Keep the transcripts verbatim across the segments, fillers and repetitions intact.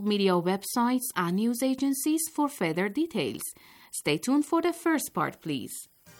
media websites and news agencies for further details. Stay tuned for the first part, please.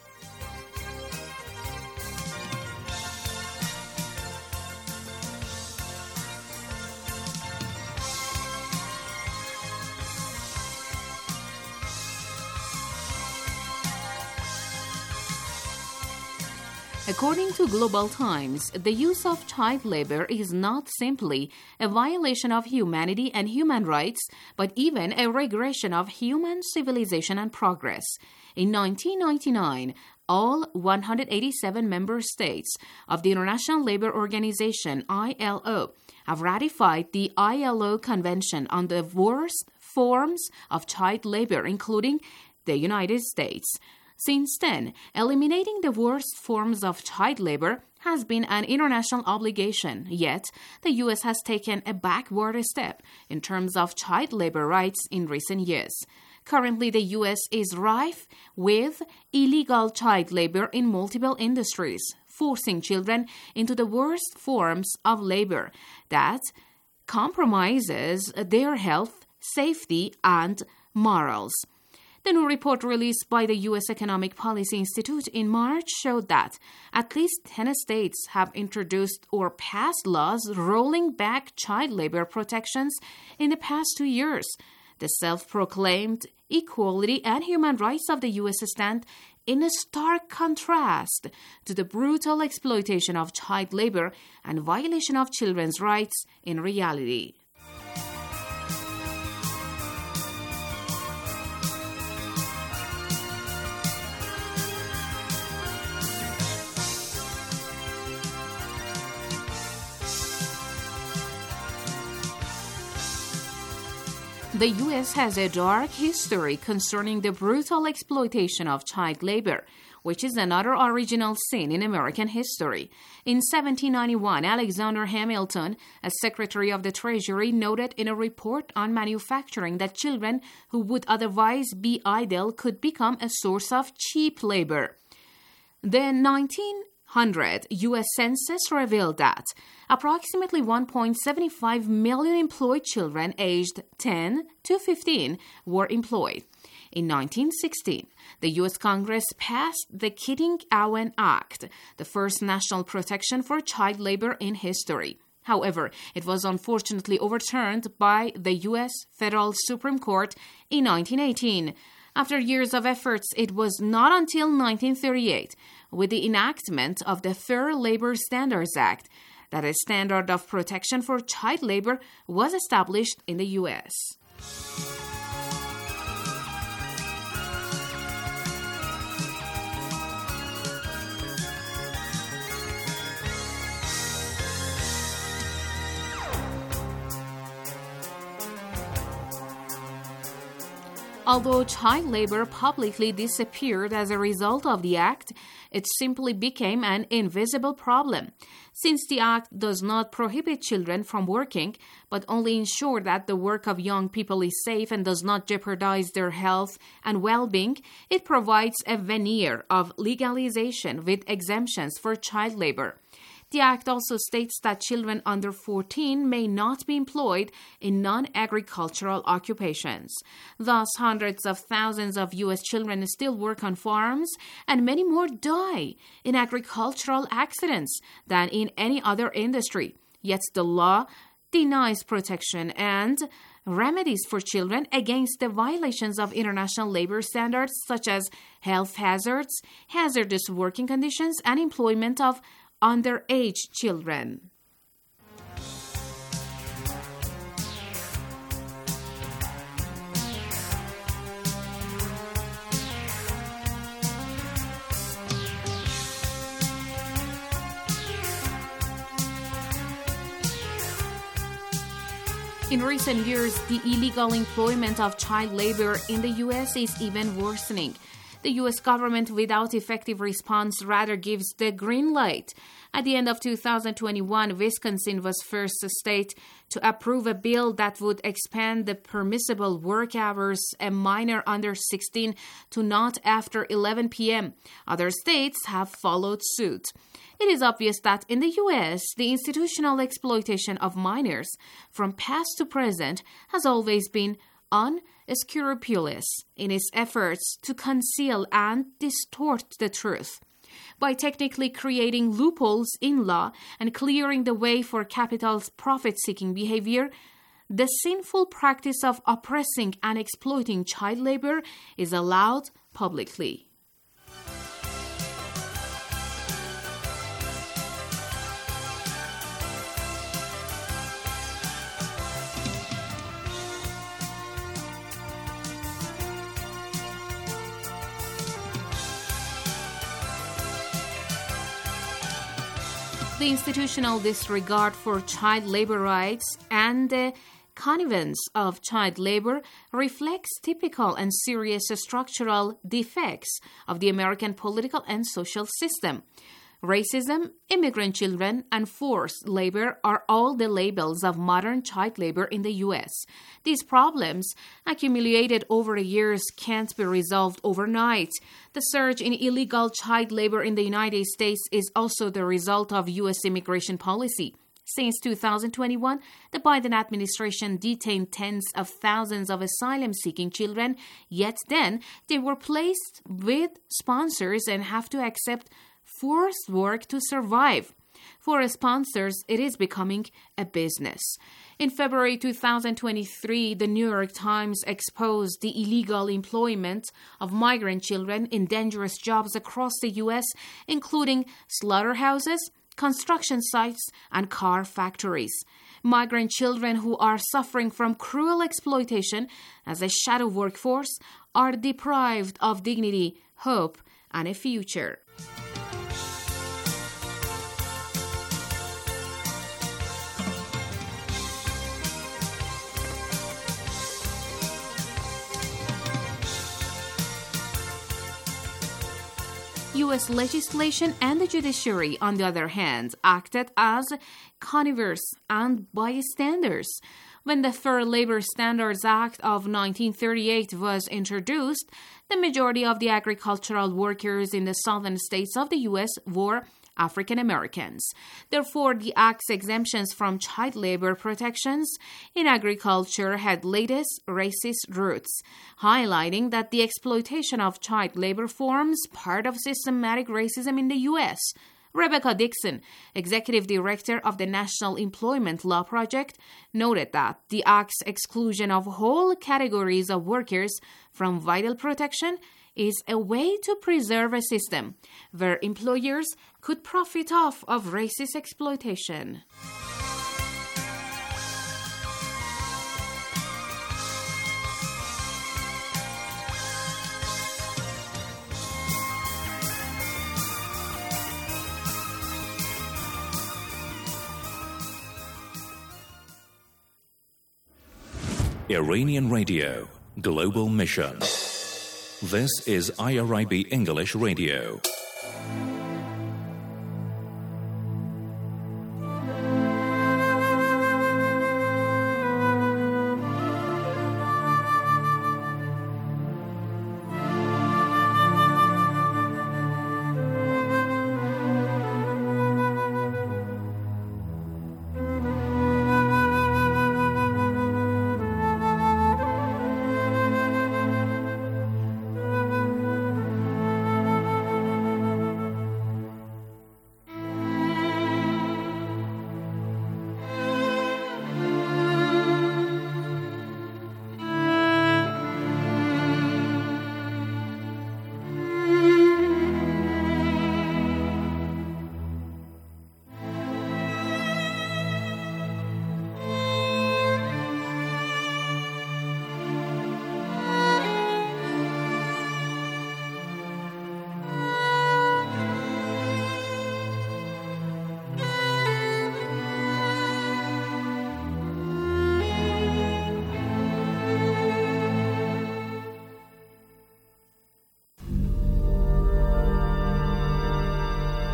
According to Global Times, the use of child labor is not simply a violation of humanity and human rights, but even a regression of human civilization and progress. In nineteen ninety-nine, all one hundred eighty-seven member states of the International Labour Organization, I L O, have ratified the I L O Convention on the Worst Forms of Child Labor, including the United States. Since then, eliminating the worst forms of child labor has been an international obligation, yet the U S has taken a backward step in terms of child labor rights in recent years. Currently, the U S is rife with illegal child labor in multiple industries, forcing children into the worst forms of labor that compromises their health, safety, and morals. The new report released by the U S Economic Policy Institute in March showed that at least ten states have introduced or passed laws rolling back child labor protections in the past two years. The self-proclaimed equality and human rights of the U S stand in a stark contrast to the brutal exploitation of child labor and violation of children's rights in reality. The U S has a dark history concerning the brutal exploitation of child labor, which is another original sin in American history. In seventeen ninety-one, Alexander Hamilton, as Secretary of the Treasury, noted in a report on manufacturing that children who would otherwise be idle could become a source of cheap labor. The nineteen hundred U S Census revealed that approximately one point seven five million employed children aged ten to fifteen were employed. In nineteen sixteen, the U S Congress passed the Keating-Owen Act, the first national protection for child labor in history. However, it was unfortunately overturned by the U S Federal Supreme Court in nineteen eighteen. After years of efforts, it was not until nineteen thirty-eight, with the enactment of the Fair Labor Standards Act, that a standard of protection for child labor was established in the U S. Although child labor publicly disappeared as a result of the act, it simply became an invisible problem. Since the act does not prohibit children from working, but only ensure that the work of young people is safe and does not jeopardize their health and well-being, it provides a veneer of legalization with exemptions for child labor. The Act also states that children under fourteen may not be employed in non-agricultural occupations. Thus, hundreds of thousands of U S children still work on farms, and many more die in agricultural accidents than in any other industry. Yet the law denies protection and remedies for children against the violations of international labor standards such as health hazards, hazardous working conditions, and employment of underage children. In recent years, the illegal employment of child labor in the U S is even worsening. The U S government, without effective response, rather gives the green light. At the end of two thousand twenty-one, Wisconsin was first state to approve a bill that would expand the permissible work hours a minor under sixteen to not after eleven p.m. Other states have followed suit. It is obvious that in the U S, the institutional exploitation of minors from past to present has always been unscrupulous in its efforts to conceal and distort the truth. By technically creating loopholes in law and clearing the way for capital's profit-seeking behavior, the sinful practice of oppressing and exploiting child labor is allowed publicly. The institutional disregard for child labor rights and the connivance of child labor reflects typical and serious structural defects of the American political and social system. Racism, immigrant children, and forced labor are all the labels of modern child labor in the U S. These problems, accumulated over the years, can't be resolved overnight. The surge in illegal child labor in the United States is also the result of U S immigration policy. Since two thousand twenty-one, the Biden administration detained tens of thousands of asylum-seeking children, yet then they were placed with sponsors and have to accept forced work to survive. For sponsors, it is becoming a business. In February two thousand twenty-three, the New York Times exposed the illegal employment of migrant children in dangerous jobs across the U S, including slaughterhouses, construction sites, and car factories. Migrant children who are suffering from cruel exploitation as a shadow workforce are deprived of dignity, hope, and a future. U S legislation and the judiciary, on the other hand, acted as connivers and bystanders. When the Fair Labor Standards Act of nineteen thirty-eight was introduced, the majority of the agricultural workers in the southern states of the U S were African Americans. Therefore, the Act's exemptions from child labor protections in agriculture had latest racist roots, highlighting that the exploitation of child labor forms part of systematic racism in the U S. Rebecca Dixon, executive director of the National Employment Law Project, noted that the Act's exclusion of whole categories of workers from vital protection is a way to preserve a system where employers could profit off of racist exploitation. Iranian Radio, Global Mission. This is I R I B English Radio.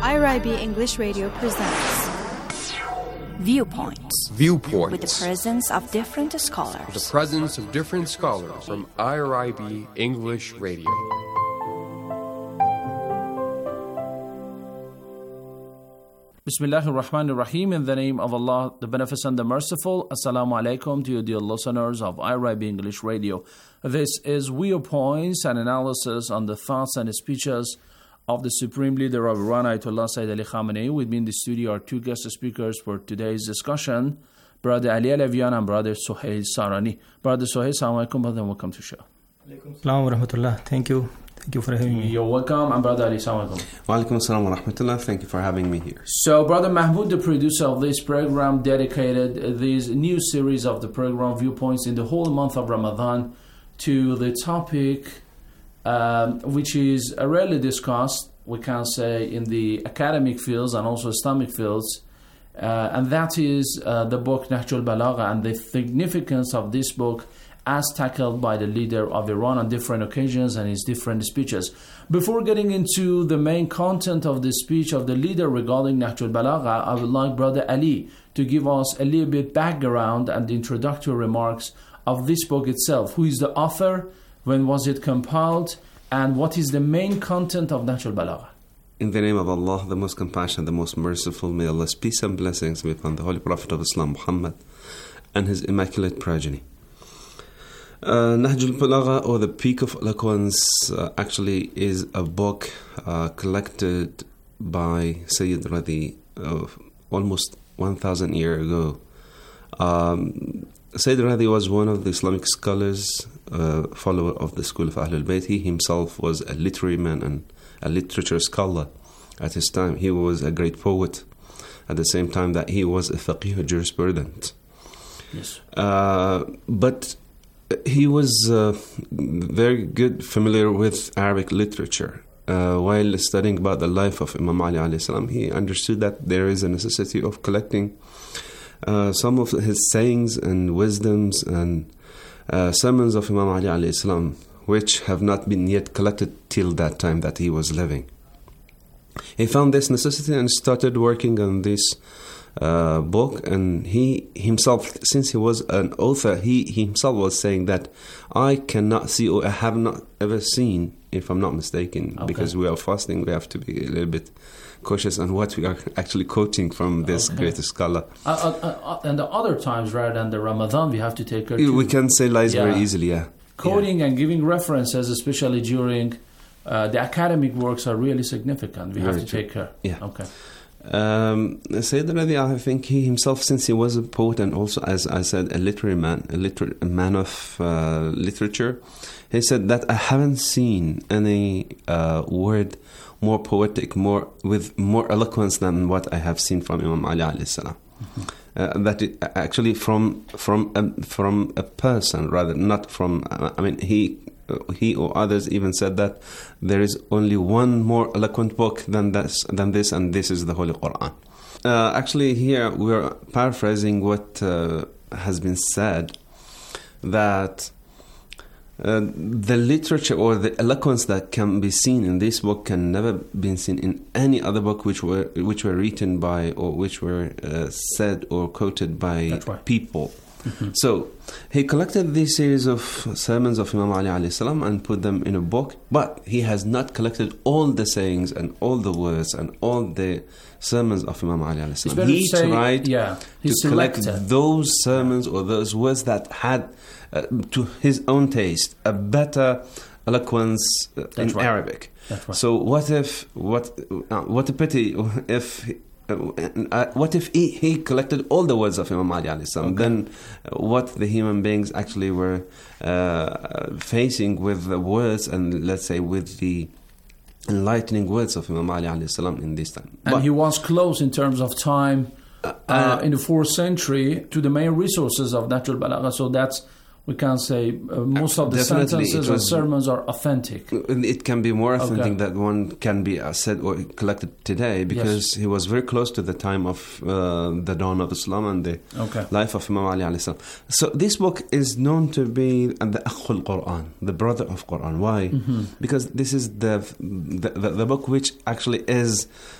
I R I B English Radio presents Viewpoints. Viewpoints. With the presence of different scholars. The presence of different scholars from I R I B English Radio. Bismillahir Rahmanir Rahim. In the name of Allah, the Beneficent, the Merciful. Assalamu alaikum to you, dear listeners of I R I B English Radio. This is Viewpoints, an analysis on the thoughts and speeches of the Supreme Leader of Iran, Ayatollah Sayyid Ali Khamenei. With me in the studio are two guest speakers for today's discussion, Brother Ali Alavian and Brother Suhail Sarani. Brother Suhail, assalamu alaikum, brother, and welcome to the show. Assalamu wa rahmatullah. Thank you. Thank you for having me. You're welcome. And Brother Ali, assalamu alaikum. Wa alaikum assalam wa rahmatullah. Thank you for having me here. So, Brother Mahmoud, the producer of this program, dedicated this new series of the program, Viewpoints, in the whole month of Ramadan to the topic um, which is rarely discussed, we can say, in the academic fields and also Islamic fields, uh, and that is uh, the book Nahjul Balagha and the significance of this book as tackled by the leader of Iran on different occasions and his different speeches. Before getting into the main content of the speech of the leader regarding Nahjul Balagha, I would like Brother Ali to give us a little bit background and the introductory remarks of this book itself. Who is the author? When was it compiled? And what is the main content of Nahjul Balagha? In the name of Allah, the most compassionate, the most merciful, may Allah's peace and blessings be upon the Holy Prophet of Islam, Muhammad, and his immaculate progeny. Uh, Nahjul Balagha, or the Peak of Eloquence, uh, actually is a book uh, collected by Sayyid Radi uh, almost one thousand years ago. Um, Sayyid Radi was one of the Islamic scholars, uh, follower of the school of Ahlul Bayt. He himself was a literary man and a literature scholar at his time. He was a great poet at the same time that he was a faqih jurisprudent. Yes. Uh, but he was uh, very good, familiar with Arabic literature. Uh, while studying about the life of Imam Ali alayhi salam, he understood that there is a necessity of collecting uh, some of his sayings and wisdoms and uh, sermons of Imam Ali alayhi salam, which have not been yet collected till that time that he was living. He found this necessity and started working on this Uh, book, and he himself, since he was an author, he, he himself was saying that I cannot see, or I have not ever seen, if I'm not mistaken, okay. Because we are fasting, we have to be a little bit cautious on what we are actually quoting from this okay. great scholar. Uh, uh, uh, and the other times, rather than the Ramadan, we have to take care too. We can say lies yeah. very easily, yeah. Quoting yeah. and giving references, especially during uh, the academic works, are really significant. We very have to true. take care. Yeah. Okay. Um, Sayyid Radi, I think he himself, since he was a poet and also, as I said, a literary man, a, liter- a man of uh, literature, he said that I haven't seen any uh, word more poetic, more with more eloquence than what I have seen from Imam Ali alayhi salam. Mm-hmm. Uh, that it, actually from from a, from a person, rather not from. Uh, I mean, he. He or others even said that there is only one more eloquent book than this, than this, and this is the Holy Quran. Uh, actually, here we're paraphrasing what uh, has been said, that uh, the literature or the eloquence that can be seen in this book can never be seen in any other book which were which were written by or which were uh, said or quoted by right. people. Mm-hmm. So he collected this series of sermons of Imam Ali alayhi salam and put them in a book, but he has not collected all the sayings and all the words and all the sermons of Imam Ali alayhi salam. He say, tried yeah, to collect those sermons or those words that had, uh, to his own taste, a better eloquence uh, in right. Arabic. That's right. So what if, what, uh, what a pity if... Uh, uh, what if he, he collected all the words of Imam Ali alayhi salam? Okay. Then uh, what the human beings actually were uh, facing with the words and, let's say, with the enlightening words of Imam Ali alayhi salam in this time. And but he was close in terms of time uh, uh, in the fourth century to the main resources of Nahjul Balagha, so that's we can say uh, most of the Definitely sentences and sermons are authentic. It can be more authentic okay. that one can be uh, said or collected today, because yes. he was very close to the time of uh, the dawn of Islam and the okay. life of Imam Ali alayhi salam. So this book is known to be the Akhul Quran, the brother of Quran. Why? Mm-hmm. Because this is the the, the the book which actually is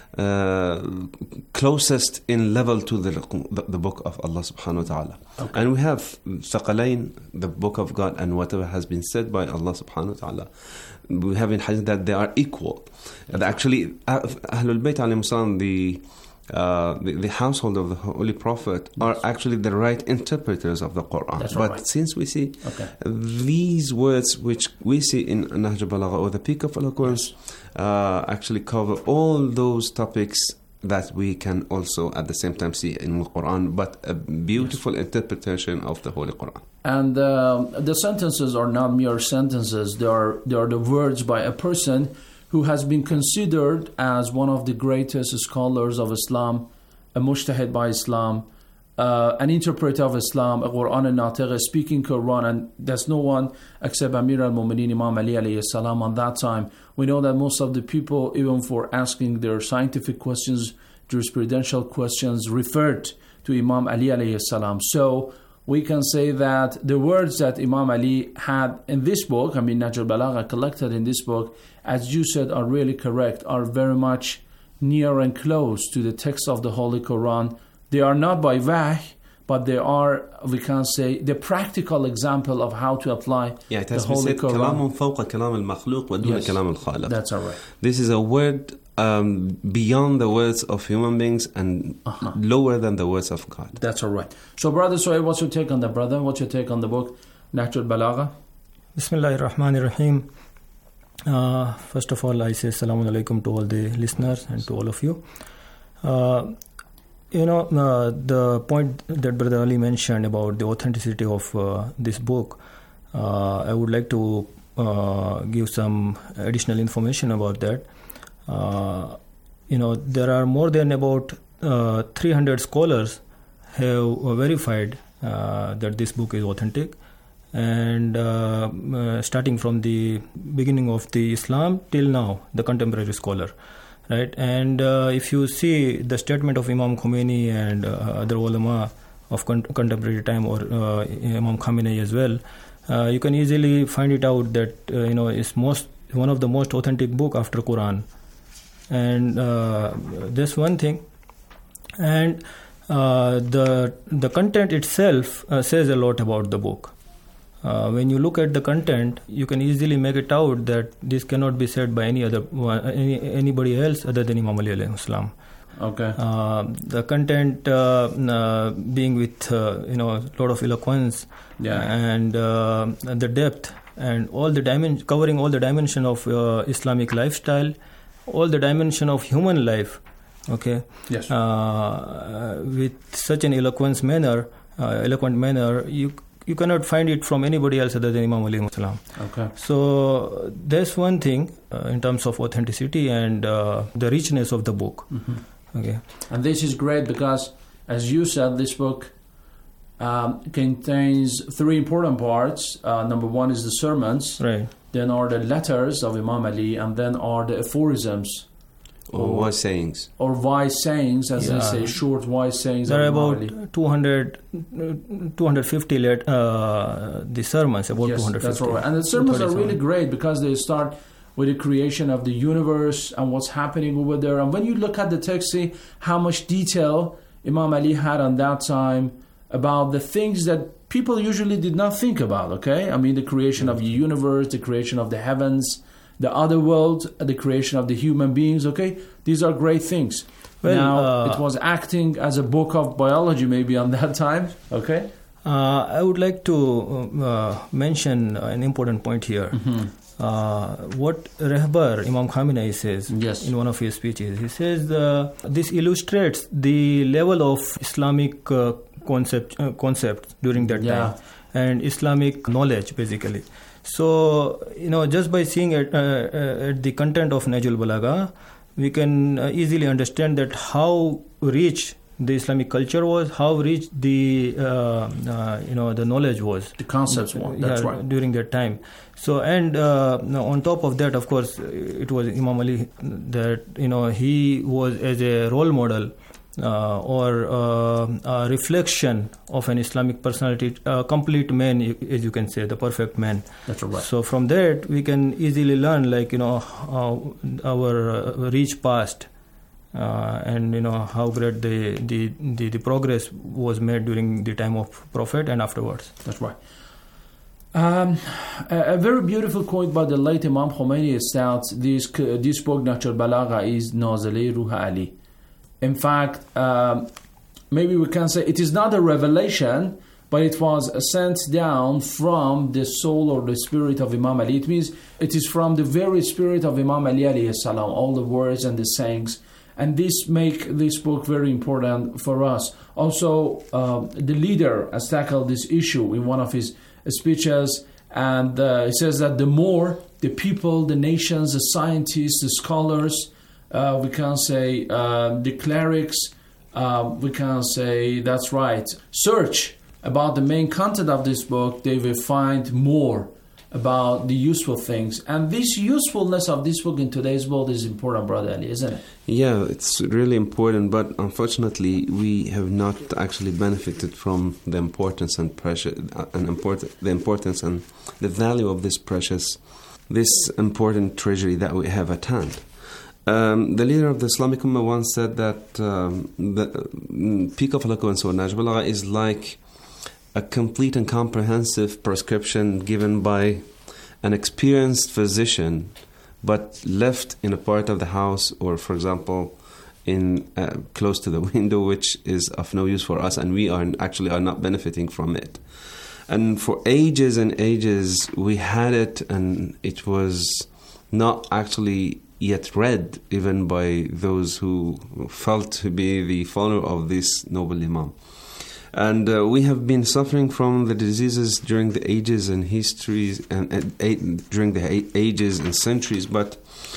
uh, closest in level to the, the, the book of Allah subhanahu wa ta'ala. Okay. And we have Thaqalain, the book of God, and whatever has been said by Allah subhanahu wa ta'ala. We have in hadith that they are equal. And actually, Ahlul Bayt alayhim salam, the Uh, the, the household of the Holy Prophet are yes. actually the right interpreters of the Quran. That's but right. since we see okay. these words which we see in Nahj al-Balagha or the Peak of Eloquence uh, actually cover all those topics that we can also at the same time see in the Quran, but a beautiful yes. interpretation of the Holy Quran. And uh, the sentences are not mere sentences. They are, they are the words by a person who has been considered as one of the greatest scholars of Islam, a mujtahid by Islam, uh, an interpreter of Islam, a Quran al-Natiq, a speaking Quran, and there's no one except Amir al-Mu'mineen Imam Ali alayhi salam on that time. We know that most of the people, even for asking their scientific questions, jurisprudential questions, referred to Imam Ali alayhi salam. So we can say that the words that Imam Ali had in this book, I mean Nahj al-Balagha collected in this book, as you said, are really correct, are very much near and close to the text of the Holy Quran. They are not by wahy, but they are, we can say, the practical example of how to apply yeah, it the has Holy been said, Quran. كلام فوق كلام المخلوق ودون Yes, كلام الخالق. that's all right. This is a word um, beyond the words of human beings and uh-huh. lower than the words of God. That's all right. So, brother Sohail, what's your take on that, brother? What's your take on the book, Nahj al-Balagha? Bismillahir Rahmanir Rahim. Uh, first of all, I say Assalamu alaikum to all the listeners and to all of you. Uh, you know, uh, the point that Brother Ali mentioned about the authenticity of uh, this book, uh, I would like to uh, give some additional information about that. Uh, you know, there are more than about uh, three hundred scholars have verified uh, that this book is authentic. And uh, uh, starting from the beginning of the Islam till now, the contemporary scholar, right? And uh, if you see the statement of Imam Khomeini and uh, other ulama of con- contemporary time, or uh, Imam Khamenei as well, uh, you can easily find it out that uh, you know it's most one of the most authentic book after Quran. And uh, that's one thing. And uh, the the content itself uh, says a lot about the book. Uh, when you look at the content, you can easily make it out that this cannot be said by any other uh, any, anybody else other than Imam Ali alayhi salam. Okay. Uh, the content uh, uh, being with uh, you know a lot of eloquence, yeah. and uh, the depth and all the dimension, covering all the dimension of uh, Islamic lifestyle, all the dimension of human life. Okay. Yes. Uh, with such an eloquence manner, uh, eloquent manner, you. You cannot find it from anybody else other than Imam Ali alayhi salam. Okay. So that's one thing uh, in terms of authenticity and uh, the richness of the book. Mm-hmm. Okay. And this is great because, as you said, this book um, contains three important parts. Uh, number one is the sermons. Right. Then are the letters of Imam Ali, and then are the aphorisms. Or, or wise sayings. Or wise sayings, as yeah. they say, short wise sayings. There are of Imam about Ali. two hundred, two hundred fifty let, uh, the sermons, about yes, two hundred fifty. That's right. And the sermons are really great because they start with the creation of the universe and what's happening over there. And when you look at the text, see how much detail Imam Ali had on that time about the things that people usually did not think about, okay? I mean, the creation of the universe, the creation of the heavens, the other world, the creation of the human beings, okay? These are great things. Well, now, uh, it was acting as a book of biology maybe on that time, okay? Uh, I would like to uh, mention an important point here. Mm-hmm. Uh, what Rehbar, Imam Khamenei, says yes. in one of his speeches, he says uh, this illustrates the level of Islamic uh, concept uh, concept during that yeah. time and Islamic knowledge, basically. So, you know, just by seeing at, uh, at the content of Nahj al-Balagha, we can uh, easily understand that how rich the Islamic culture was, how rich the uh, uh, you know the knowledge was, the concepts were. That's yeah, right. During that time. So, and uh, on top of that, of course, it was Imam Ali that you know he was as a role model. Uh, or uh, a reflection of an Islamic personality, a complete man, as you can say, the perfect man. That's right. So from that, we can easily learn, like, you know, uh, our uh, rich past, uh, and you know how great the, the the the progress was made during the time of Prophet and afterwards. That's right. Um, a, a very beautiful quote by the late Imam Khomeini states this this book Nahj al-Balagha is Nazile Ruh Ali. In fact, um, maybe we can say it is not a revelation, but it was sent down from the soul or the spirit of Imam Ali. It means it is from the very spirit of Imam Ali alayhi salam, all the words and the sayings. And this make this book very important for us. Also, uh, the leader has tackled this issue in one of his speeches, and uh, he says that the more the people, the nations, the scientists, the scholars, uh, we can say uh, the clerics, uh, we can say, that's right, search about the main content of this book, they will find more about the useful things. And this usefulness of this book in today's world is important, Brother Ali, isn't it? Yeah, it's really important, but unfortunately we have not actually benefited from the importance and pressure and important the importance and the value of this precious, this important treasury that we have at hand. Um, the leader of the Islamic Ummah once said that um, the peak of eloquence or Nahj al-Balagha is like a complete and comprehensive prescription given by an experienced physician, but left in a part of the house, or for example, in uh, close to the window, which is of no use for us, and we are actually are not benefiting from it. And for ages and ages, we had it, and it was not actually yet read, even by those who felt to be the follower of this noble Imam. And uh, we have been suffering from the diseases during the ages and histories, and, and uh, during the a- ages and centuries, but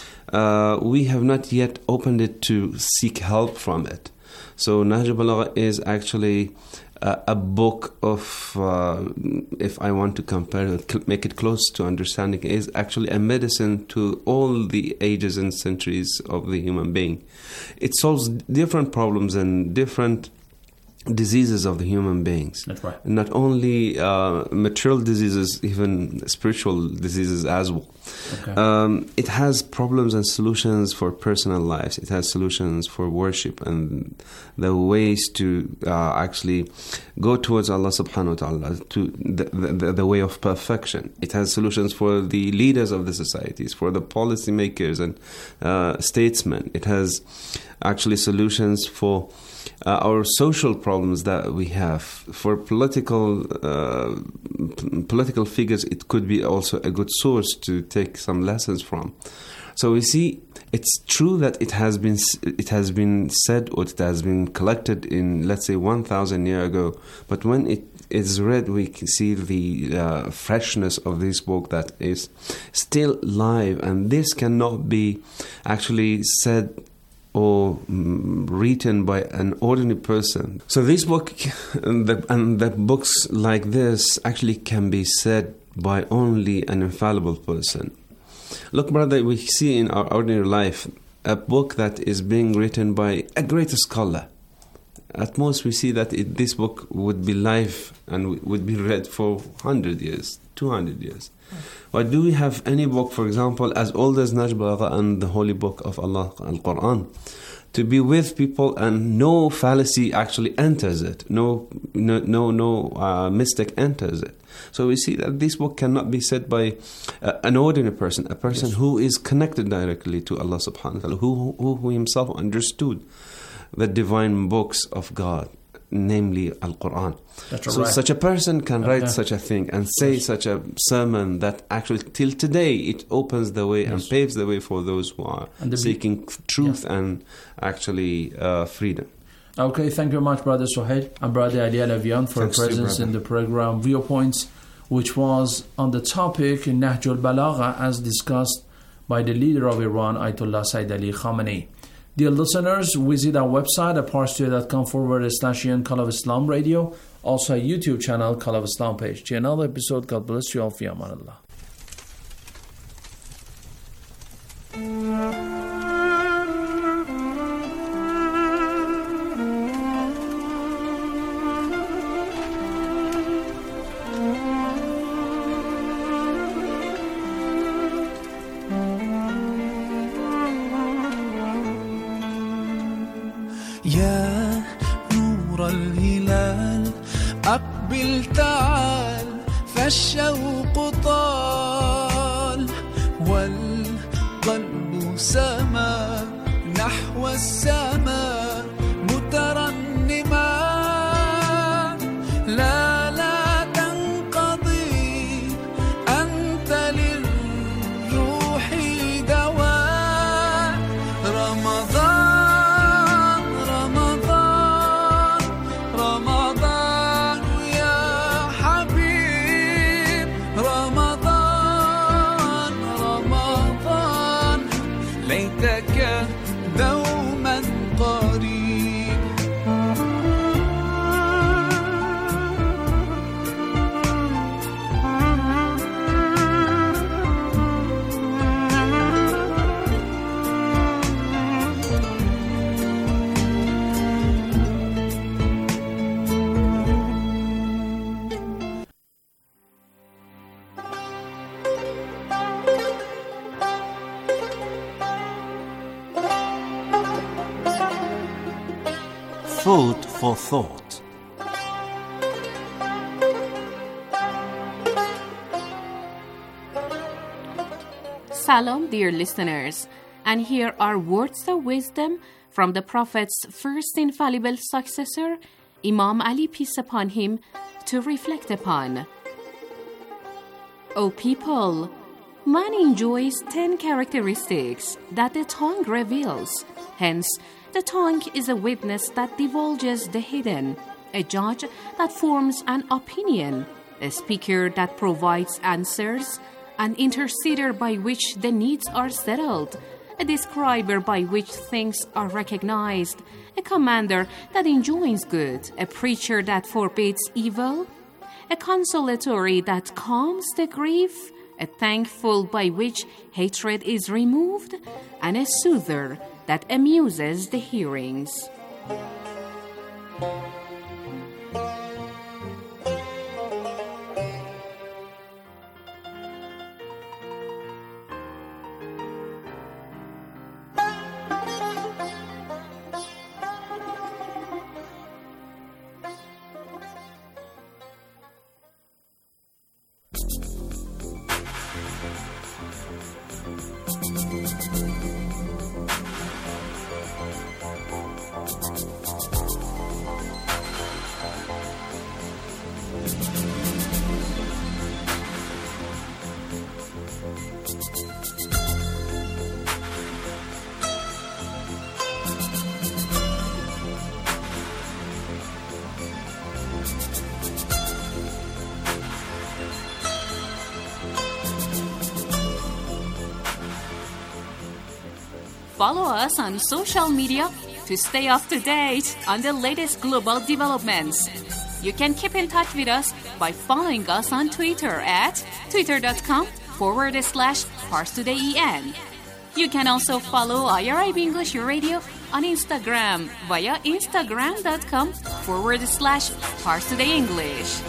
uh, we have not yet opened it to seek help from it. So Nahj al-Balagha is actually uh, a book of, uh, if I want to compare it, make it close to understanding, is actually a medicine to all the ages and centuries of the human being. It solves different problems and different diseases of the human beings. That's right. Not only uh, material diseases, even spiritual diseases as well. Okay. Um, it has problems and solutions for personal lives. It has solutions for worship and the ways to uh, actually go towards Allah subhanahu wa ta'ala, to the, the, the way of perfection. It has solutions for the leaders of the societies, for the policymakers and uh, statesmen. It has actually solutions for Uh, our social problems that we have. For political uh, p- political figures, it could be also a good source to take some lessons from. So we see, it's true that it has been it has been said, or it has been collected in, let's say, one thousand years ago. But when it is read, we can see the uh, freshness of this book that is still live, and this cannot be actually said or mm, written by an ordinary person. So this book and the, and the books like this actually can be said by only an infallible person. Look, brother, we see in our ordinary life a book that is being written by a great scholar. At most we see that it, this book would be live and would be read for one hundred years, two hundred years. Or do we have any book, for example, as old as Nahj al-Balagha and the Holy Book of Allah, Al-Quran, to be with people and no fallacy actually enters it, no no no, no uh, mistake enters it? So we see that this book cannot be said by uh, an ordinary person, a person yes. who is connected directly to Allah subhanahu wa ta'ala, who, who, who himself understood the divine books of God, namely Al-Quran. That's so right. such a person can write Okay. such a thing and say Yes. such a sermon that actually till today it opens the way Yes. and paves the way for those who are And the be- seeking truth Yeah. and actually uh, freedom. Okay, thank you very much, Brother Suhail and Brother Ali Alavian, for Thanks your to you, presence brother. in the program Viewpoints, which was on the topic in Nahj al-Balagha as discussed by the leader of Iran, Ayatollah Sayyid Ali Khamenei. Dear listeners, visit our website at parstoday.com forward slash Call of Islam Radio, also a YouTube channel, Call of Islam page. To another episode, God bless you all. Fi amanillah. يا نور الهلال أقبل تعال فالشوق طال والقلب سما نحو السماء مترنما لا لا تنقضي أنت للروح دواء رمضان رمضان رمضان يا حبيب رمضان رمضان ليتك دوما قريب Food for thought. Salam, dear listeners, and here are words of wisdom from the Prophet's first infallible successor, Imam Ali, peace upon him, to reflect upon. O people, man enjoys ten characteristics that the tongue reveals. Hence, the tongue is a witness that divulges the hidden, a judge that forms an opinion, a speaker that provides answers, an interceder by which the needs are settled, a describer by which things are recognized, a commander that enjoins good, a preacher that forbids evil, a consolatory that calms the grief, a thankful by which hatred is removed, and a soother that amuses the hearings. Follow us on social media to stay up to date on the latest global developments. You can keep in touch with us by following us on Twitter at twitter.com forward slash ParsTodayEN. You can also follow I R I B English Radio on Instagram via instagram.com forward slash ParsTodayEnglish.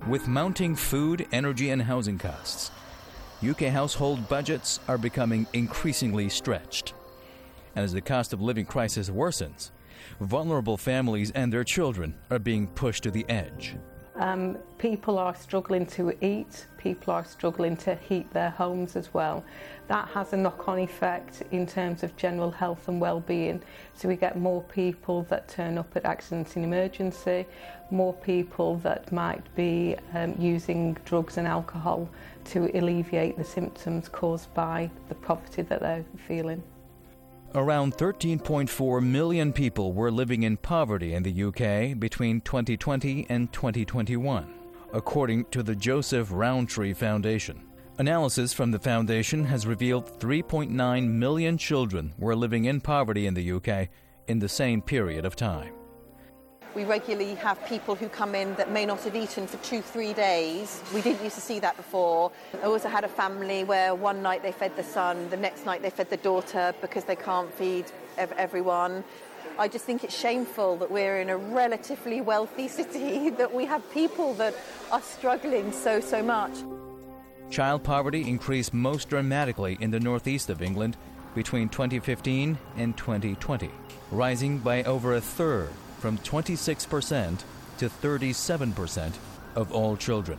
With mounting food, energy, and housing costs, U K household budgets are becoming increasingly stretched. And as the cost of living crisis worsens, vulnerable families and their children are being pushed to the edge. Um, people are struggling to eat, people are struggling to heat their homes as well. That has a knock-on effect in terms of general health and well-being. So we get more people that turn up at accidents in emergency, more people that might be um, using drugs and alcohol to alleviate the symptoms caused by the poverty that they're feeling. Around thirteen point four million people were living in poverty in the U K between twenty twenty and twenty twenty-one, according to the Joseph Rowntree Foundation. Analysis from the foundation has revealed three point nine million children were living in poverty in the U K in the same period of time. We regularly have people who come in that may not have eaten for two, three days. We didn't used to see that before. I also had a family where one night they fed the son, the next night they fed the daughter because they can't feed ev- everyone. I just think it's shameful that we're in a relatively wealthy city, that we have people that are struggling so, so much. Child poverty increased most dramatically in the northeast of England between twenty fifteen and twenty twenty, rising by over a third, from twenty-six percent to thirty-seven percent of all children.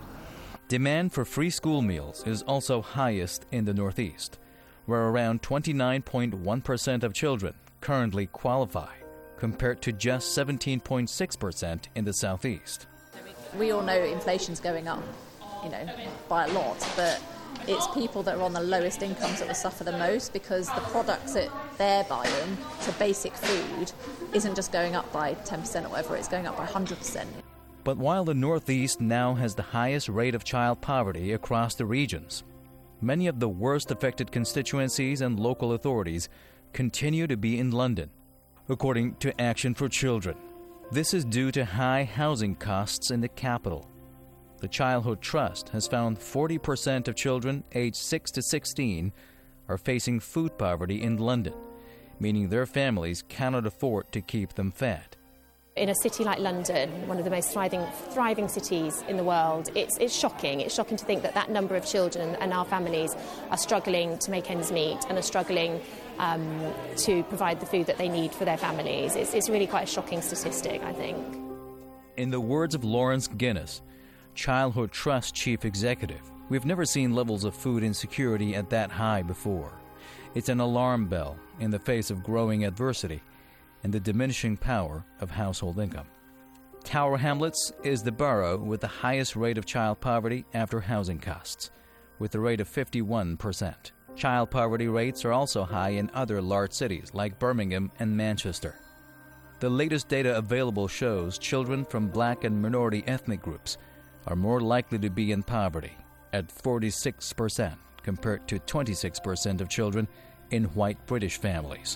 Demand for free school meals is also highest in the Northeast, where around twenty-nine point one percent of children currently qualify, compared to just seventeen point six percent in the Southeast. We all know inflation's going up, you know, by a lot, but it's people that are on the lowest incomes that will suffer the most, because the products that they're buying, so basic food, isn't just going up by ten percent or whatever, it's going up by one hundred percent. But while the Northeast now has the highest rate of child poverty across the regions, many of the worst affected constituencies and local authorities continue to be in London, according to Action for Children. This is due to high housing costs in the capital. The Childhood Trust has found forty percent of children aged six to sixteen are facing food poverty in London, meaning their families cannot afford to keep them fed. In a city like London, one of the most thriving, thriving cities in the world, it's, it's shocking. It's shocking to think that that number of children and our families are struggling to make ends meet and are struggling um, to provide the food that they need for their families. It's, it's really quite a shocking statistic, I think. In the words of Lawrence Guinness, Childhood Trust Chief Executive, we've never seen levels of food insecurity at that high before. It's an alarm bell in the face of growing adversity and the diminishing power of household income. Tower Hamlets is the borough with the highest rate of child poverty after housing costs, with a rate of fifty-one percent. Child poverty rates are also high in other large cities like Birmingham and Manchester. The latest data available shows children from black and minority ethnic groups are more likely to be in poverty, at forty-six percent compared to twenty-six percent of children in white British families.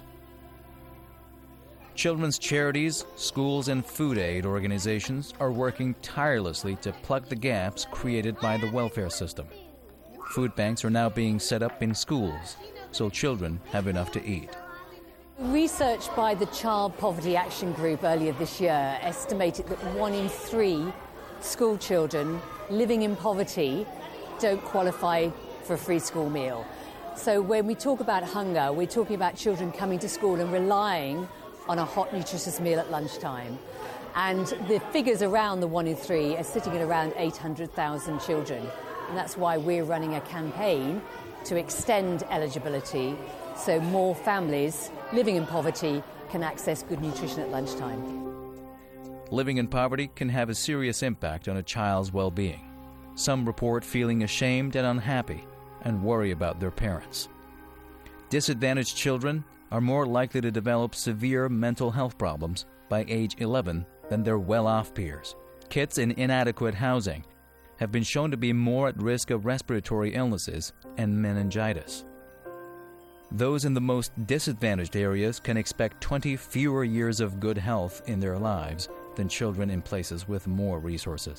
Children's charities, schools, and food aid organizations are working tirelessly to plug the gaps created by the welfare system. Food banks are now being set up in schools so children have enough to eat. Research by the Child Poverty Action Group earlier this year estimated that one in three school children living in poverty don't qualify for a free school meal. So when we talk about hunger, we're talking about children coming to school and relying on a hot, nutritious meal at lunchtime. And the figures around the one in three are sitting at around eight hundred thousand children. And that's why we're running a campaign to extend eligibility so more families living in poverty can access good nutrition at lunchtime. Living in poverty can have a serious impact on a child's well-being. Some report feeling ashamed and unhappy and worry about their parents. Disadvantaged children are more likely to develop severe mental health problems by age eleven than their well-off peers. Kids in inadequate housing have been shown to be more at risk of respiratory illnesses and meningitis. Those in the most disadvantaged areas can expect twenty fewer years of good health in their lives than children in places with more resources.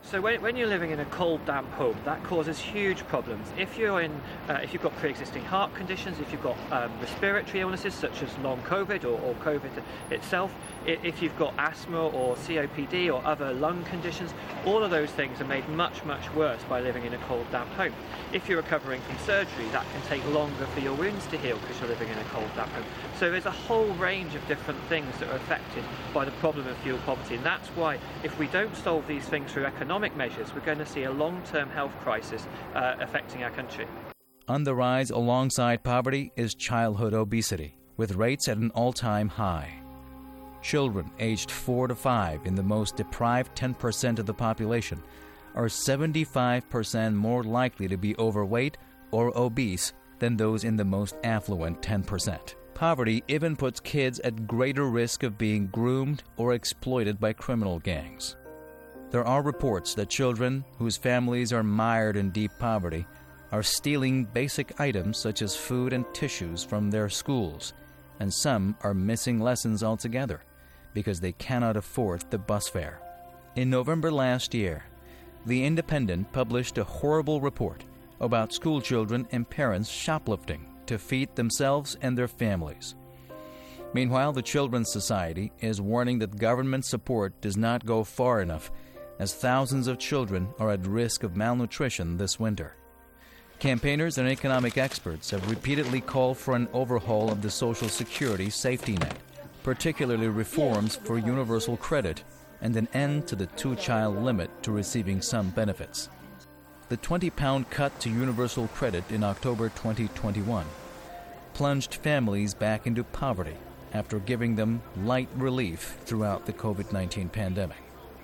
So when, when you're living in a cold, damp home, that causes huge problems. If you're in, uh, if you've got pre-existing heart conditions, if you've got um, respiratory illnesses such as long COVID or, or COVID itself, if you've got asthma or C O P D or other lung conditions, all of those things are made much, much worse by living in a cold, damp home. If you're recovering from surgery, that can take longer for your wounds to heal because you're living in a cold, damp home. So there's a whole range of different things that are affected by the problem of fuel poverty, and that's why if we don't solve these things through economic measures, we're going to see a long-term health crisis uh, affecting our country. On the rise alongside poverty is childhood obesity, with rates at an all-time high. Children aged four to five in the most deprived ten percent of the population are seventy-five percent more likely to be overweight or obese than those in the most affluent ten percent. Poverty even puts kids at greater risk of being groomed or exploited by criminal gangs. There are reports that children whose families are mired in deep poverty are stealing basic items such as food and tissues from their schools, and some are missing lessons altogether because they cannot afford the bus fare. In November last year, The Independent published a horrible report about school children and parents shoplifting to feed themselves and their families. Meanwhile, the Children's Society is warning that government support does not go far enough, as thousands of children are at risk of malnutrition this winter. Campaigners and economic experts have repeatedly called for an overhaul of the Social Security safety net, particularly reforms for universal credit and an end to the two-child limit to receiving some benefits. The twenty-pound cut to universal credit in October twenty twenty-one plunged families back into poverty after giving them light relief throughout the COVID nineteen pandemic.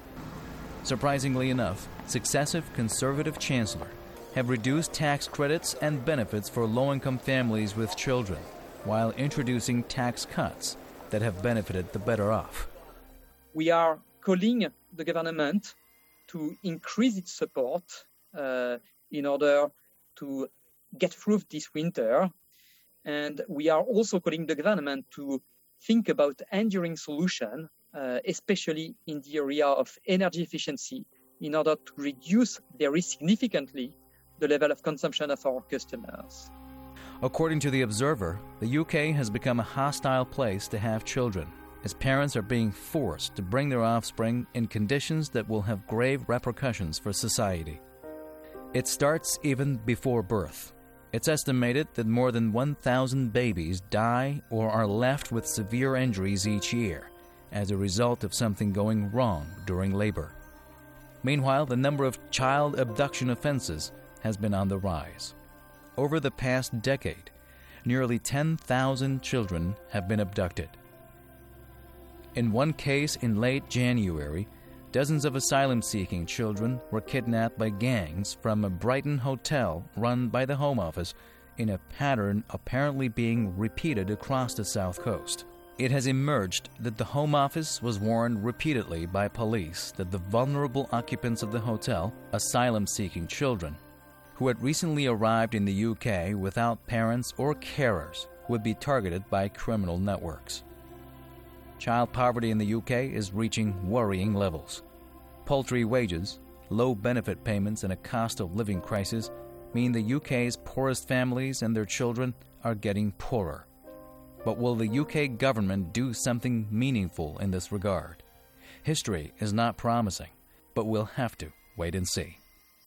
Surprisingly enough, successive conservative chancellors have reduced tax credits and benefits for low-income families with children, while introducing tax cuts that have benefited the better off. We are calling the government to increase its support uh, in order to get through this winter. And we are also calling the government to think about enduring solutions, uh, especially in the area of energy efficiency, in order to reduce very significantly the level of consumption of our customers. According to The Observer, the U K has become a hostile place to have children, as parents are being forced to bring their offspring in conditions that will have grave repercussions for society. It starts even before birth. It's estimated that more than one thousand babies die or are left with severe injuries each year as a result of something going wrong during labor. Meanwhile, the number of child abduction offenses has been on the rise. Over the past decade, nearly ten thousand children have been abducted. In one case in late January, dozens of asylum-seeking children were kidnapped by gangs from a Brighton hotel run by the Home Office in a pattern apparently being repeated across the South Coast. It has emerged that the Home Office was warned repeatedly by police that the vulnerable occupants of the hotel, asylum-seeking children, who had recently arrived in the U K without parents or carers, would be targeted by criminal networks. Child poverty in the U K is reaching worrying levels. Paltry wages, low benefit payments, and a cost of living crisis mean the U K's poorest families and their children are getting poorer. But will the U K government do something meaningful in this regard? History is not promising, but we'll have to wait and see.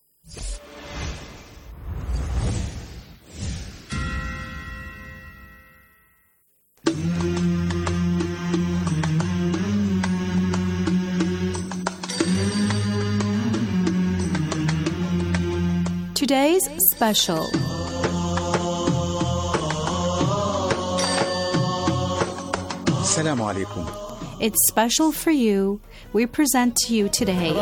Today's special. Assalamu alaikum. It's special for you. We present to you today.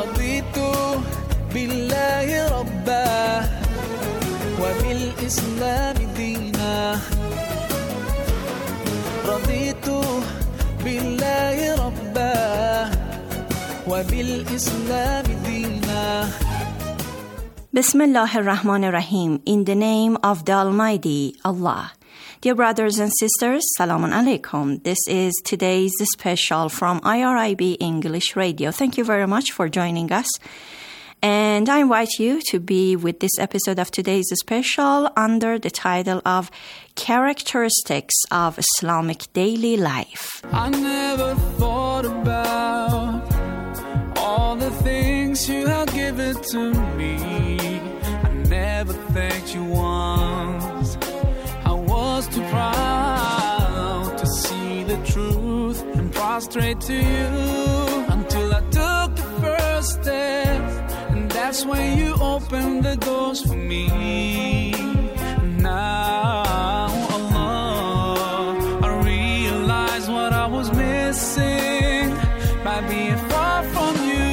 Bismillah ar-Rahman ar-Rahim. In the name of the Almighty, Allah. Dear brothers and sisters, Salamun Alaikum. This is today's special from I R I B English Radio. Thank you very much for joining us. And I invite you to be with this episode of today's special under the title of Characteristics of Islamic Daily Life. I never thought about all the things you have given to me. I never thanked you once. I was too proud to see the truth and prostrate to you until I took the first step. And that's when you opened the doors for me. Now, Allah, I realize what I was missing by being far from you.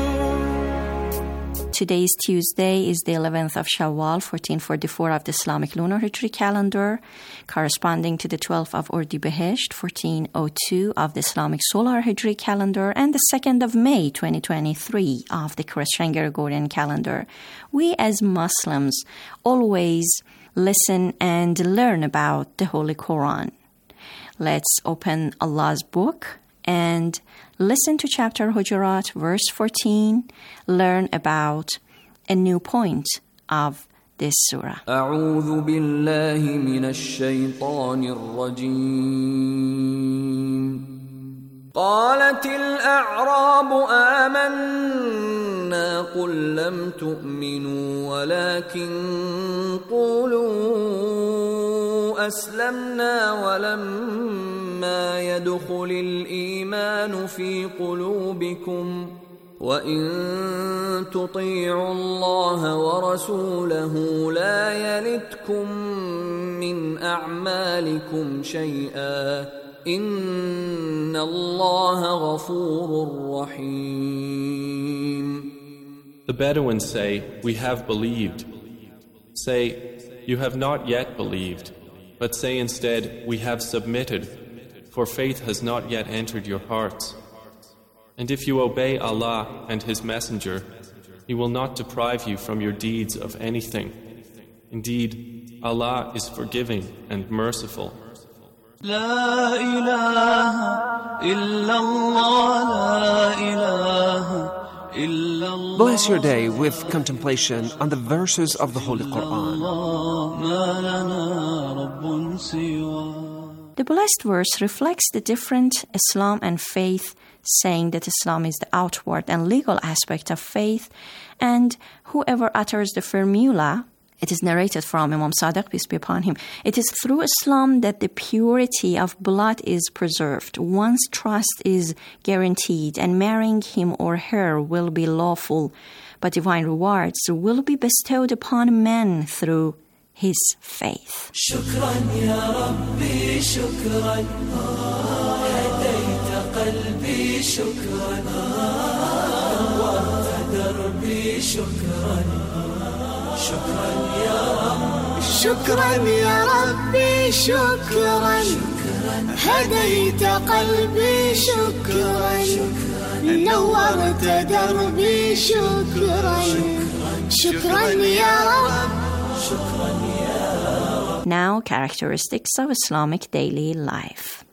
Today is Tuesday, is the eleventh of Shawwal, fourteen forty-four of the Islamic Lunar Hijri calendar, corresponding to the twelfth of Ordi-Behesht, fourteen oh two of the Islamic Solar Hijri calendar, and the second of May, twenty twenty-three of the Christian Gregorian calendar. We as Muslims always listen and learn about the Holy Quran. Let's open Allah's book and listen to chapter Hujurat, verse fourteen, learn about a new point of this surah. أعوذ بالله من الشيطان الرجيم. قالت الأعراب آمنا قل لم تؤمنوا ولكن قولوا أسلمنا ولما يدخل الإيمان في قلوبكم وإن تطيعوا الله ورسوله لا يلتكم من أعمالكم شيئا إن الله غفور رحيم. The Bedouins say, "We have believed." Say, "You have not yet believed," but say instead, "We have submitted," for faith has not yet entered your hearts. And if you obey Allah and His Messenger, He will not deprive you from your deeds of anything. Indeed, Allah is forgiving and merciful. لا إله إلا الله لا إله إلا الله. Bless your day with contemplation on the verses of the Holy Quran. ما لنا رب سوى. The blessed verse reflects the different Islam and faith, saying that Islam is the outward and legal aspect of faith, and whoever utters the formula, it is narrated from Imam Sadiq, peace be upon him, it is through Islam that the purity of blood is preserved, one's trust is guaranteed, and marrying him or her will be lawful, but divine rewards will be bestowed upon men through his faith. شكرا يا ربي شكرا هديت قلبي شكرا نورت دربي شكرا شكرا يا رب شكرا يا ربي شكرا هديت قلبي شكرا نورت دربي شكرا شكرا يا رب. Now, characteristics of Islamic daily life.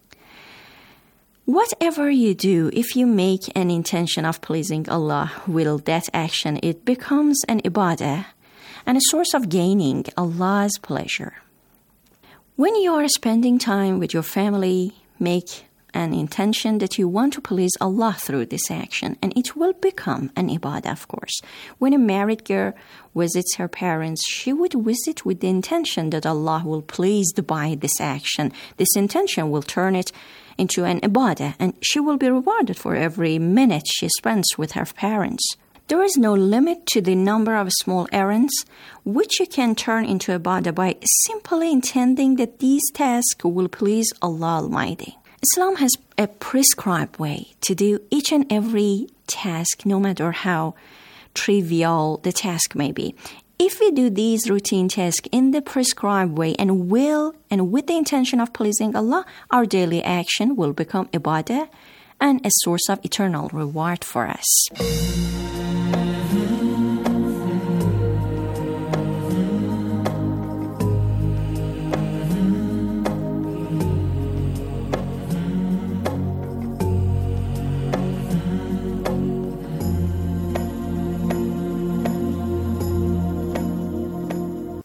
Whatever you do, if you make an intention of pleasing Allah, will that action, it becomes an ibadah and a source of gaining Allah's pleasure. When you are spending time with your family, make an intention that you want to please Allah through this action, and it will become an ibadah, of course. When a married girl visits her parents, she would visit with the intention that Allah will be pleased by this action. This intention will turn it into an ibadah, and she will be rewarded for every minute she spends with her parents. There is no limit to the number of small errands which you can turn into ibadah by simply intending that these tasks will please Allah Almighty. Islam has a prescribed way to do each and every task, no matter how trivial the task may be. If we do these routine tasks in the prescribed way and will and with the intention of pleasing Allah, our daily action will become ibadah and a source of eternal reward for us.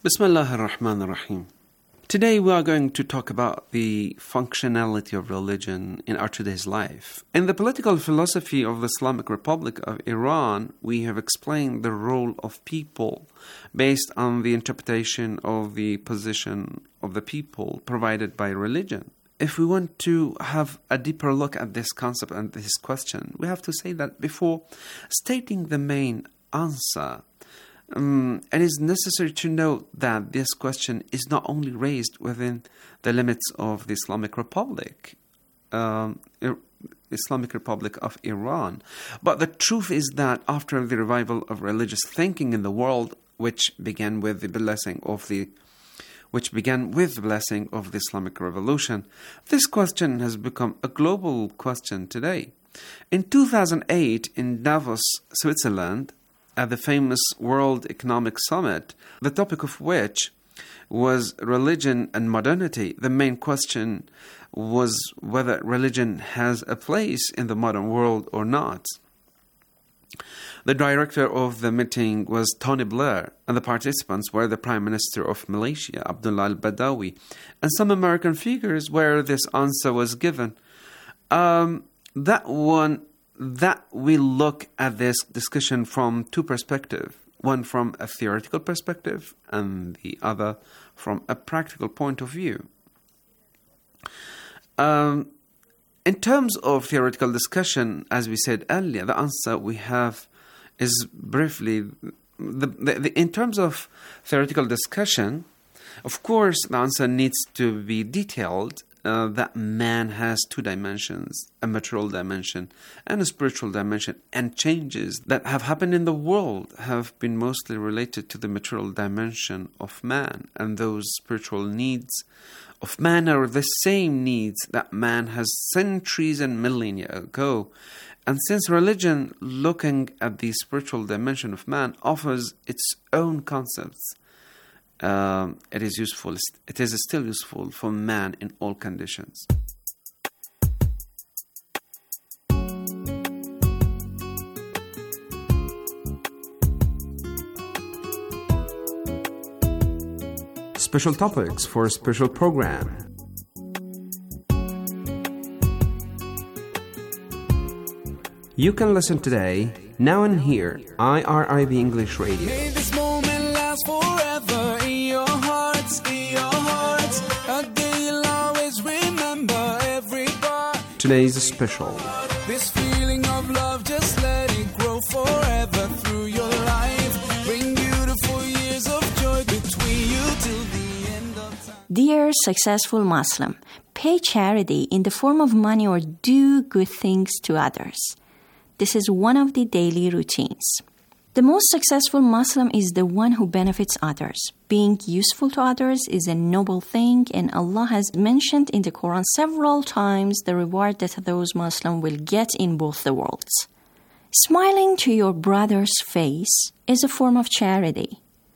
Bismillah ar-Rahman ar-Rahim. Today we are going to talk about the functionality of religion in our today's life. In the political philosophy of the Islamic Republic of Iran, we have explained the role of people based on the interpretation of the position of the people provided by religion. If we want to have a deeper look at this concept and this question, we have to say that before stating the main answer, Um, it is necessary to note that this question is not only raised within the limits of the Islamic Republic, um, Islamic Republic of Iran, but the truth is that after the revival of religious thinking in the world, which began with the blessing of the which began with the blessing of the Islamic Revolution, this question has become a global question today. In two thousand eight, in Davos, Switzerland, at the famous World Economic Summit, the topic of which was religion and modernity, the main question was whether religion has a place in the modern world or not. The director of the meeting was Tony Blair, and the participants were the Prime Minister of Malaysia, Abdullah al-Badawi, and some American figures where this answer was given. Um, that one... that we look at this discussion from two perspectives, one from a theoretical perspective and the other from a practical point of view. Um, in terms of theoretical discussion, as we said earlier, the answer we have is briefly, the, the, the, in terms of theoretical discussion, of course, the answer needs to be detailed. Uh, that man has two dimensions, a material dimension and a spiritual dimension, and changes that have happened in the world have been mostly related to the material dimension of man, and those spiritual needs of man are the same needs that man has centuries and millennia ago. And since religion, looking at the spiritual dimension of man, offers its own concepts, Um, it is useful. It is still useful for man in all conditions. Special topics for a special program. You can listen today, now and here, I R I B English Radio. May this moment last forever in your hearts, in your hearts. A day you'll always remember every part. Today's special. This feeling of love, just let it grow forever through your life. Bring beautiful years of joy between you till the end of time. Dear successful Muslim, pay charity in the form of money or do good things to others. This is one of the daily routines. The most successful Muslim is the one who benefits others. Being useful to others is a noble thing, and Allah has mentioned in the Quran several times the reward that those Muslims will get in both the worlds. Smiling to your brother's face is a form of charity.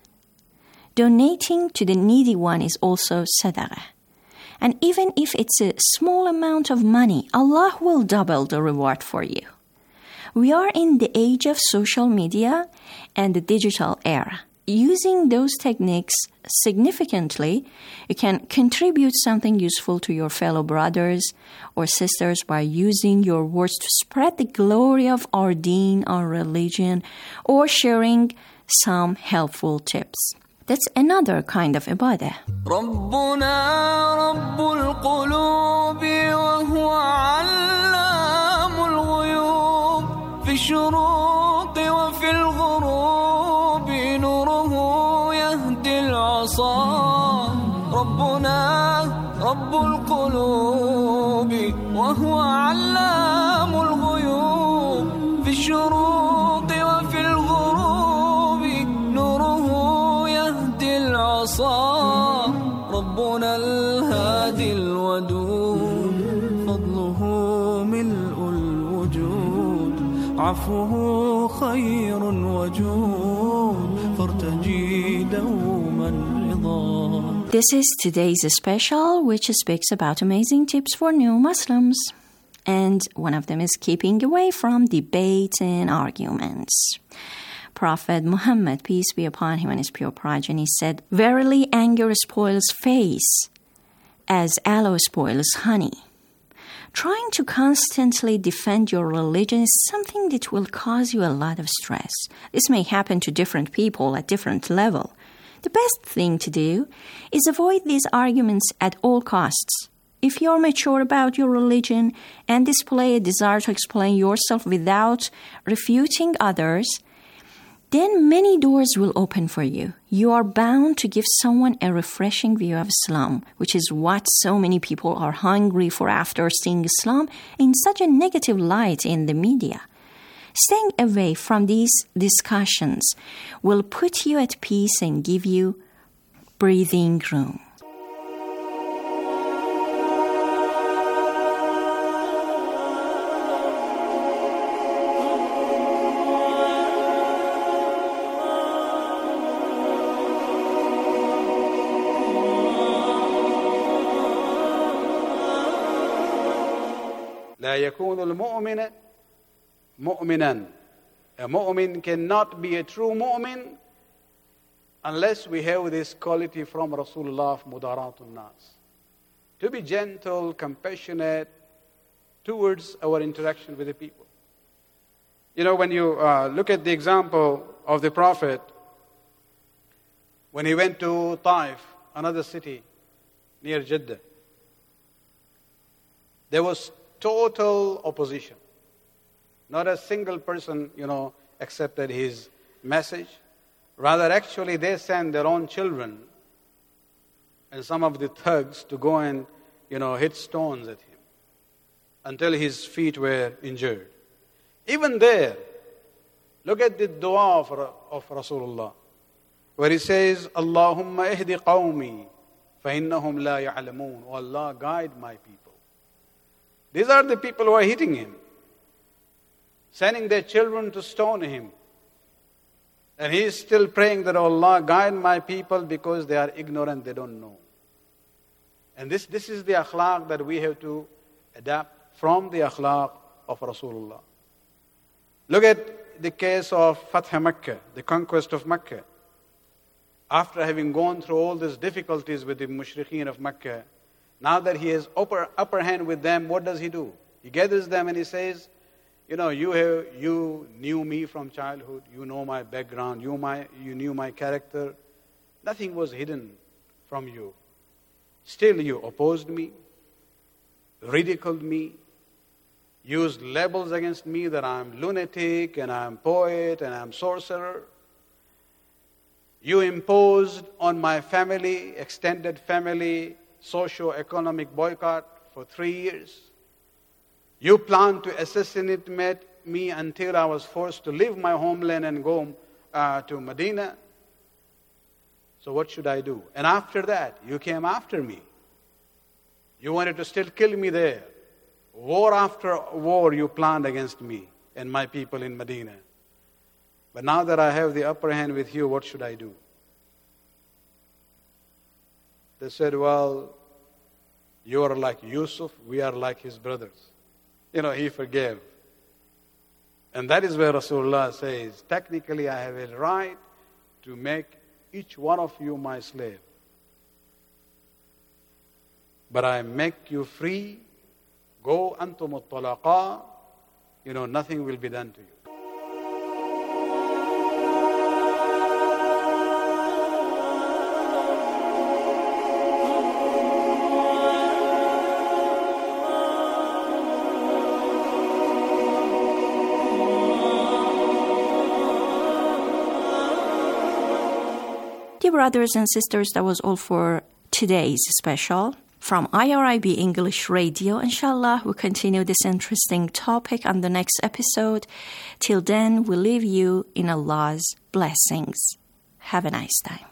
Donating to the needy one is also sadaqah. And even if it's a small amount of money, Allah will double the reward for you. We are in the age of social media and the digital era. Using those techniques significantly, you can contribute something useful to your fellow brothers or sisters by using your words to spread the glory of our deen, our religion, or sharing some helpful tips. That's another kind of ibadah. ربنا رب القلوب وهو علام الغيوب في الشروق وفي الغروب نوره يهدي العصا ربنا رب القلوب وهو علام الغيوب في الشروق وفي الغروب نوره يهدي العصا ربنا الهادي الودود فضله ملء الوجود عفوه خير وجود فارتجي دوما رضا. This is today's special, which speaks about amazing tips for new Muslims. And one of them is keeping away from debates and arguments. Prophet Muhammad, peace be upon him and his pure progeny, said, "Verily anger spoils face, as aloe spoils honey." Trying to constantly defend your religion is something that will cause you a lot of stress. This may happen to different people at different level. The best thing to do is avoid these arguments at all costs. If you're mature about your religion and display a desire to explain yourself without refuting others, then many doors will open for you. You are bound to give someone a refreshing view of Islam, which is what so many people are hungry for after seeing Islam in such a negative light in the media. Staying away from these discussions will put you at peace and give you breathing room. لا يكون المؤمن مؤمنا. A mu'min cannot be a true mu'min unless we have this quality from Rasulullah of Mudaratun Nas. To be gentle, compassionate towards our interaction with the people. You know, when you uh, look at the example of the Prophet, when he went to Taif, another city near Jeddah, there was total opposition. Not a single person, you know, accepted his message. Rather, actually, they sent their own children and some of the thugs to go and, you know, hit stones at him until his feet were injured. Even there, look at the dua of, of Rasulullah, where he says, Allahumma ihdi qawmi, fa innahum la ya'lamoon. Oh Allah, guide my people. These are the people who are hitting him, sending their children to stone him. And he is still praying that, oh Allah, guide my people because they are ignorant, they don't know. And this, this is the akhlaq that we have to adapt from the akhlaq of Rasulullah. Look at the case of Fath Makkah, the conquest of Makkah. After having gone through all these difficulties with the mushrikeen of Makkah, now that he has upper, upper hand with them, what does he do? He gathers them and he says, you know, you have, you knew me from childhood, you know my background, you, my, you knew my character. Nothing was hidden from you. Still you opposed me, ridiculed me, used labels against me that I'm lunatic and I'm poet and I'm sorcerer. You imposed on my family, extended family, socio-economic boycott for three years. You planned to assassinate me until I was forced to leave my homeland and go uh, to Medina. So what should I do? And after that, you came after me. You wanted to still kill me there. War after war you planned against me and my people in Medina. But now that I have the upper hand with you, what should I do? They said, well, you are like Yusuf, we are like his brothers. You know, he forgave. And that is where Rasulullah says, technically I have a right to make each one of you my slave. But I make you free. Go antum at-talaqa. You know, nothing will be done to you. Dear brothers and sisters, that was all for today's special. From I R I B English Radio, inshallah, we'll continue this interesting topic on the next episode. Till then, we leave you in Allah's blessings. Have a nice time.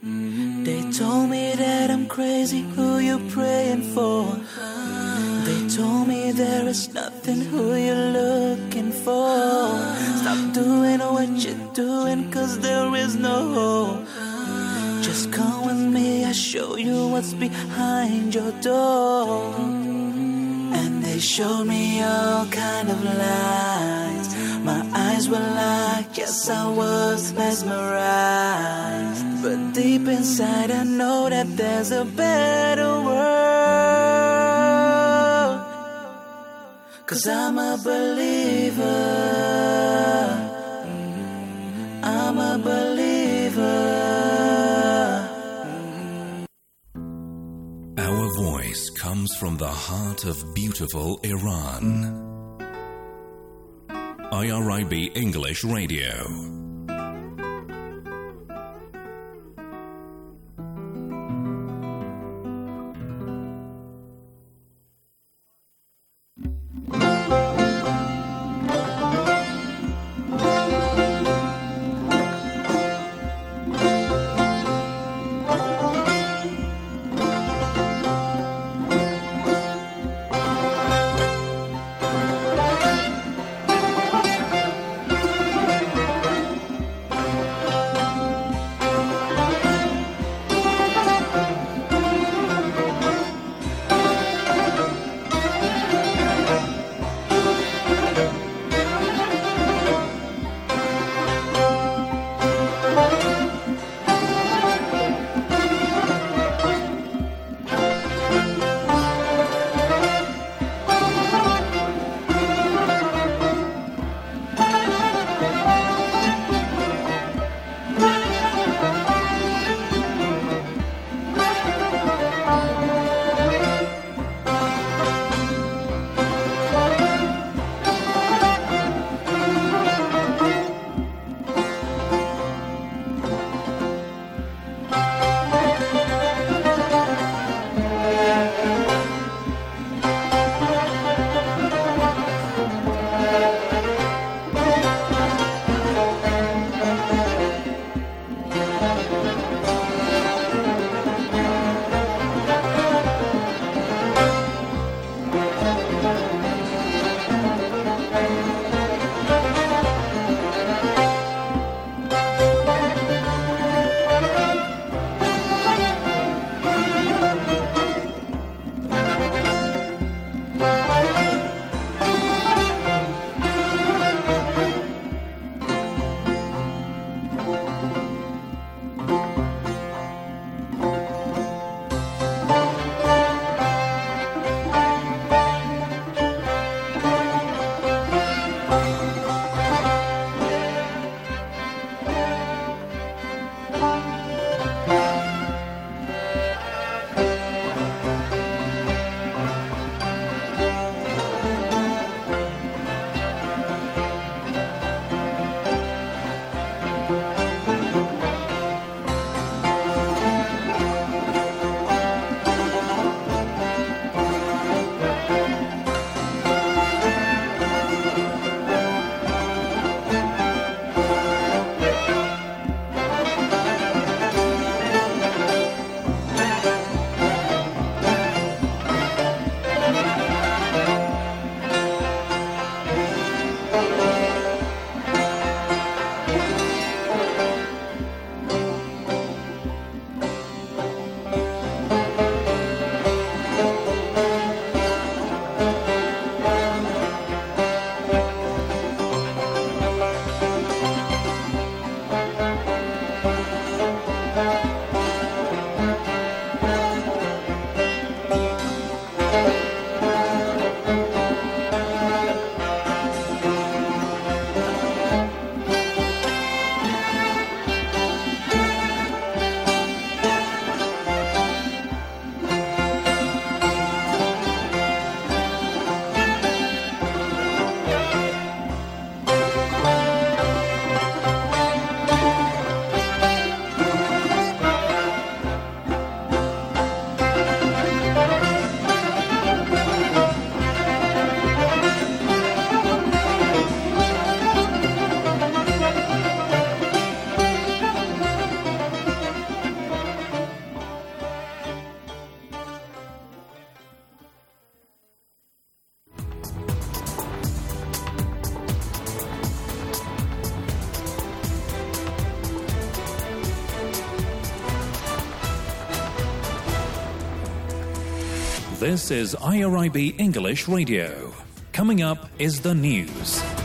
They told me that I'm crazy, who you praying for? They told me there is nothing who you're looking for. Stop doing what you're doing, cause there is no hope. Just come with me, I'll show you what's behind your door. And they showed me all kind of lies. My eyes were like, yes, I was mesmerized. But deep inside I know that there's a better world. Cause I'm a believer. I'm a believer. Our voice comes from the heart of beautiful Iran. I R I B English Radio. This is I R I B English Radio. Coming up is the news.